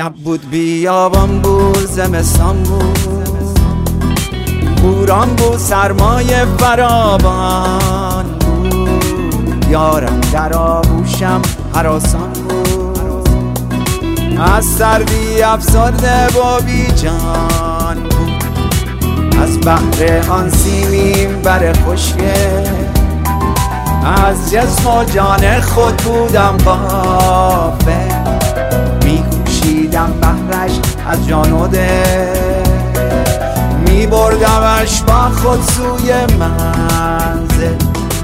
شب بود بیابان بود زمستان بود، بوران بود سرمایه فراوان بود، یارم در آغوشم هراسان بود، از سردی افسرده و بی جان بود، از بحر آن سیمین بر خشکه از جسم و جان خود بودم غافل، می‌کوشیدم بهرش از جان و دل، می‌بردمش با خود سوی منزل.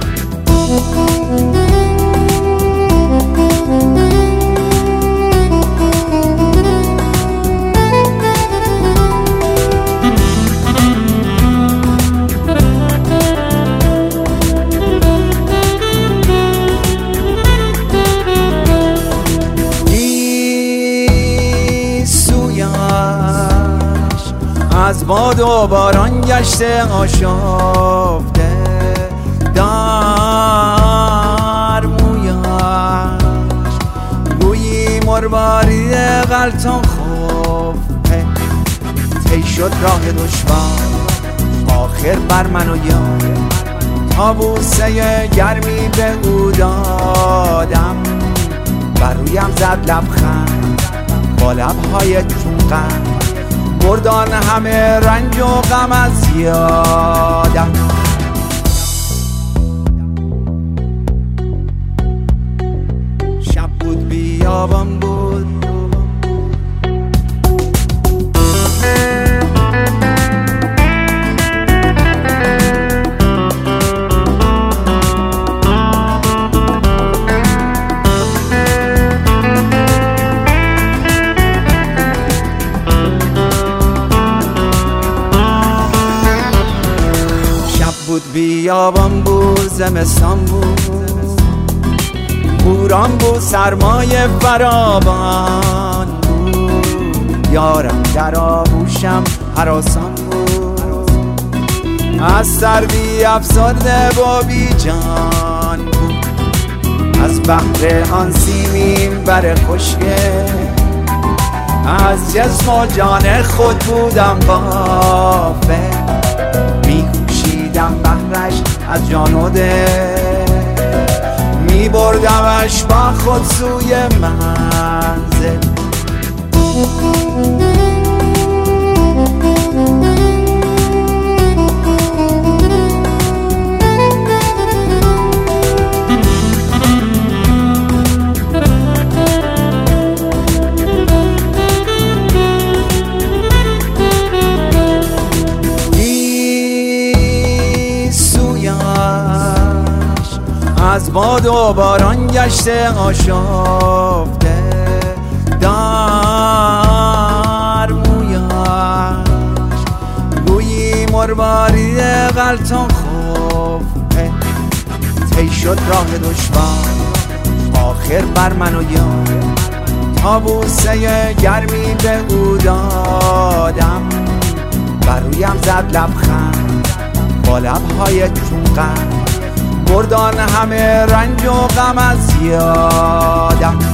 از باد و باران گشته آشفته در مویش، گویی مروارید غلطان خفته، طی شد راه دشوار آخر بر من و یار، تا بوسه گرمی به او دادم، بر رویم زد لبخند با لبهای چون قند، بردان همه رنج و غم از یادم. شب بود بیابان بود، بیابان بود زمستان بود، بوران بود سرمایه فراوان بود، یارم در آغوشم هراسان بود، از سردی افسرده و بی جان بود، از بحر آن سیمین بر خشکه از جسم و جان خود بودم غافل، بهرش از جان و دل، می‌بردمش با خود سوی منزل. از باد و باران گشته آشفته در مویش، گویی مروارید غلطان خفته، طی شد راه دشوار آخر بر من و یار، تا بوسه گرمی به او دادم، بر رویم زد لبخند با لبهای چون قند، بردان همه رنج و غم از یادم.